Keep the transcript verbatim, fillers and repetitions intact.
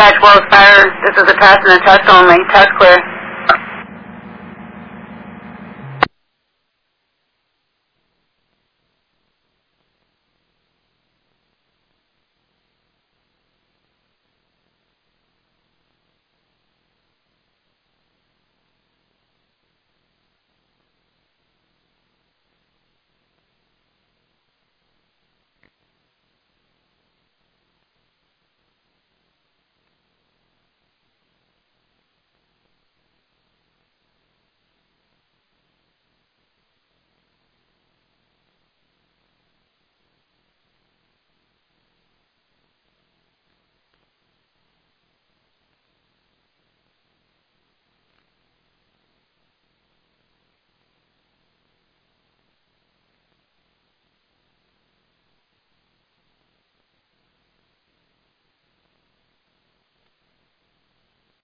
Dispatch Wells Fire. This is a test and a test only. Test clear.